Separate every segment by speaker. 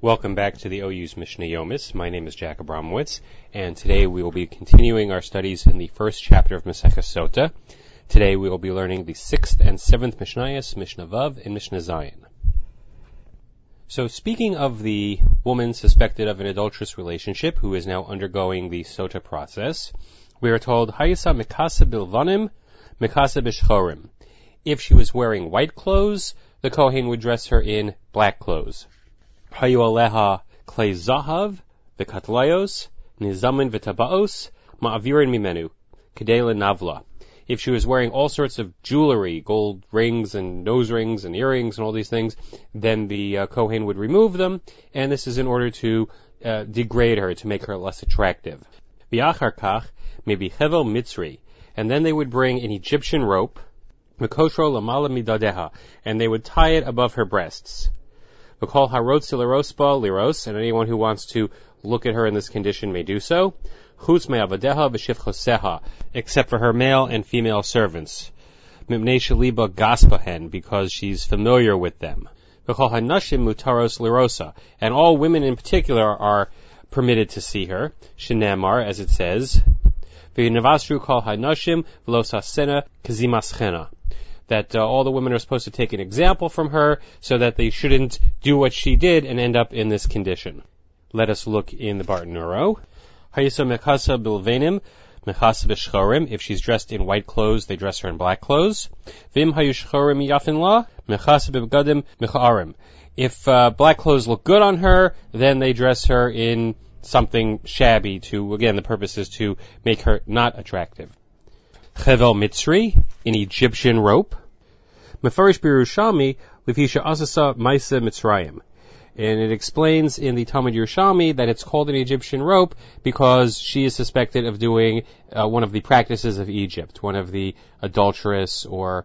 Speaker 1: Welcome back to the OU's Mishnah Yomis. My name is Jack Abramowitz, and today we will be continuing our studies in the first chapter of Maseches Sota. Today we will be learning the 6th and 7th Mishnayos, Mishnah Vav, and Mishnah Zayin. So speaking of the woman suspected of an adulterous relationship who is now undergoing the Sota process, we are told, Hayisa Mikasa Bilvanim, Mikasa Bishchorim. If she was wearing white clothes, the Kohen would dress her in black clothes. Hayu aleha klei zahav v'katlayos nizamin v'tabaos ma'avirin mimenu kedei navla. If she was wearing all sorts of jewelry, gold rings and nose rings and earrings and all these things, then the Kohen would remove them, and this is in order to degrade her, to make her less attractive. V'achar kach maybe hevel mitzri, and then they would bring an Egyptian rope, mekotro lamala midadeha, and they would tie it above her breasts. V'kol harotzi l'rospa liros, and anyone who wants to look at her in this condition may do so. Chutz me'avadeha v'shivchoseha, except for her male and female servants. Mipnei sheliba gaspahen, because she's familiar with them. V'kol hanashim mutaros lirosa, and all women in particular are permitted to see her. Shenemar, as it says, v'navasru kol hanashim v'losasena kazimaschena. That all the women are supposed to take an example from her so that they shouldn't do what she did and end up in this condition. Let us look in the Bartanuro. Hayisa mechasa bilvenim, mechasa b'shchorim. If she's dressed in white clothes, they dress her in black clothes. Vim hayu shchorim yafin la, mechasa b'bgadim mecharim. If black clothes look good on her, then they dress her in something shabby to, again, the purpose is to make her not attractive. Chevel mitzri, an Egyptian rope. Mefarish Birushalmi, Lefisha Asasa Maisa Mitzrayim. And it explains in the Talmud Yerushalmi that it's called an Egyptian rope because she is suspected of doing one of the practices of Egypt, one of the adulterous or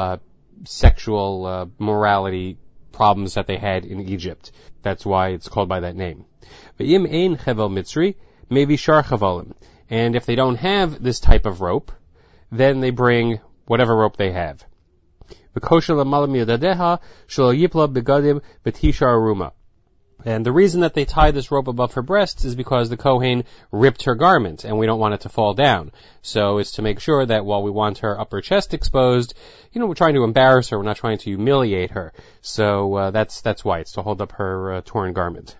Speaker 1: sexual morality problems that they had in Egypt. That's why it's called by that name. Ve'im ein chevel mitzri, maybe shar chavalim. And if they don't have this type of rope, then they bring whatever rope they have. And the reason that they tie this rope above her breasts is because the Kohen ripped her garment, and we don't want it to fall down. So it's to make sure that while we want her upper chest exposed, we're trying to embarrass her, we're not trying to humiliate her. So that's why, it's to hold up her torn garment.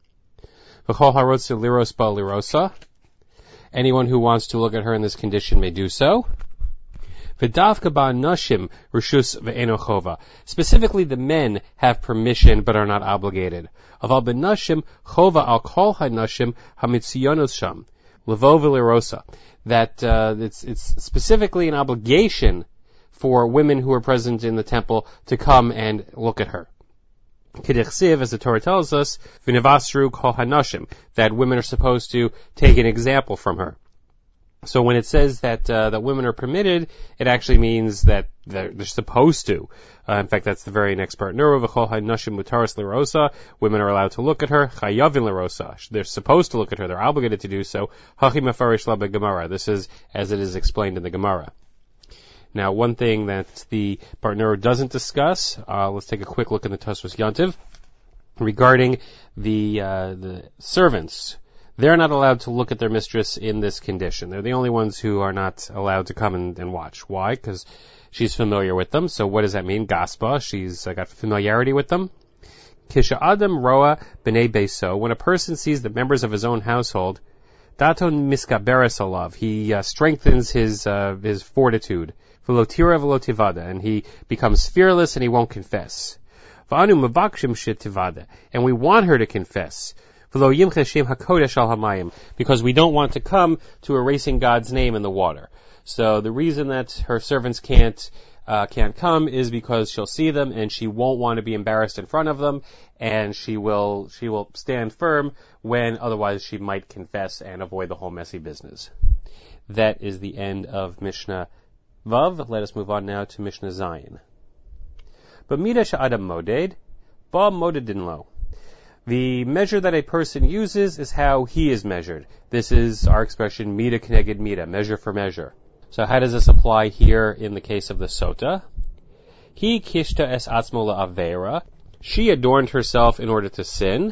Speaker 1: Anyone who wants to look at her in this condition may do so. Specifically, the men have permission but are not obligated. That it's specifically an obligation for women who are present in the temple to come and look at her. As the Torah tells us, that women are supposed to take an example from her. So when it says that women are permitted, it actually means that they're supposed to. In fact, that's the very next part. Women are allowed to look at her. They're supposed to look at her. They're obligated to do so. This is as it is explained in the Gemara. Now, one thing that the Bartanuro doesn't discuss, let's take a quick look in the Tosfos Yontiv, regarding the servants. They're not allowed to look at their mistress in this condition. They're the only ones who are not allowed to come and watch. Why? Because she's familiar with them. So what does that mean? Gaspa, she's got familiarity with them. Kisha Adam Roa B'nei Beiso, when a person sees the members of his own household, Daton Miskaberes Alav, he strengthens his fortitude. Velotira velotivada, and he becomes fearless and he won't confess. V'anu mavakshim shetivada, and we want her to confess. Because we don't want to come to erasing God's name in the water. So the reason that her servants can't come is because she'll see them and she won't want to be embarrassed in front of them, and she will stand firm when otherwise she might confess and avoid the whole messy business. That is the end of Mishnah Vav. Let us move on now to Mishnah Zayin. But Mida Sha'adam Moded, Ba Modedin Lo. The measure that a person uses is how he is measured. This is our expression, Mida Keneged Mida, measure for measure. So how does this apply here in the case of the Sota? He kishta es atzmo la'avera. She adorned herself in order to sin.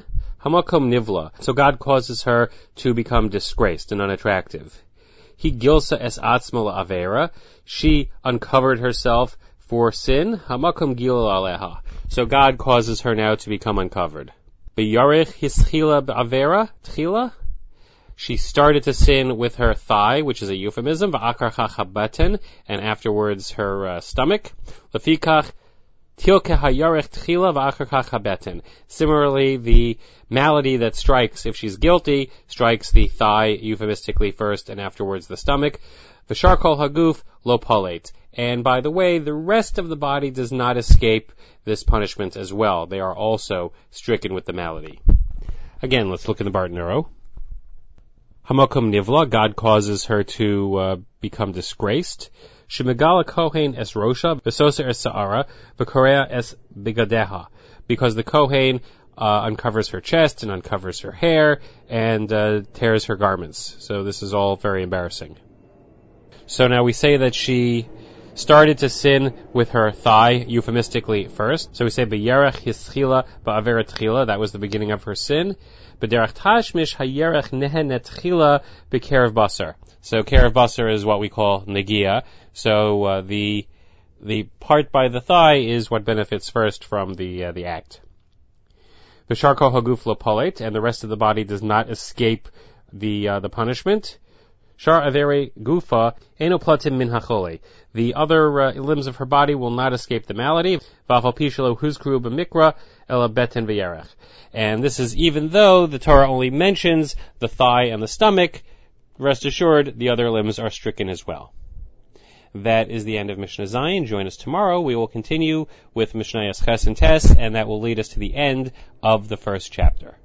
Speaker 1: Hamakom nivla. So God causes her to become disgraced and unattractive. He gilsa es atzma la'avera. She uncovered herself for sin. Hamakom gilal aleha. So God causes her now to become uncovered. B'yarech hischila b'avera tchila. She started to sin with her thigh, which is a euphemism, v'akarcha chabeten, and afterwards her stomach. Lefikach tilke hayarech tchila v'akarcha chabeten. Similarly, the malady that strikes, if she's guilty, strikes the thigh euphemistically first and afterwards the stomach. V'shar kol haguf lo palet. And by the way, the rest of the body does not escape this punishment as well. They are also stricken with the malady. Again, let's look in the Bartenura. Hamakom nivla, God causes her to become disgraced. Shemegala kohen es rosha, v'soser es sa'ara, v'korea es bigadeha. Because the kohen uncovers her chest and uncovers her hair and tears her garments. So this is all very embarrassing. So now we say that she started to sin with her thigh euphemistically first. So we say b'yerech hischila ba'averet tchila. That was the beginning of her sin. B'derech tashmish hayerech nehenet tchila b'kerev basar. So kerev basar is what we call negia. So the part by the thigh is what benefits first from the act. V'shar kol haguf lo palet, and the rest of the body does not escape the punishment. Shar avere gufa eno platim min hachole. The other limbs of her body will not escape the malady. V'afal pishalo huzkru b'mikra ela beten v'yerech. And this is even though the Torah only mentions the thigh and the stomach. Rest assured, the other limbs are stricken as well. That is the end of Mishnah Zayin. Join us tomorrow. We will continue with Mishnayos Ches and Tes, and that will lead us to the end of the first chapter.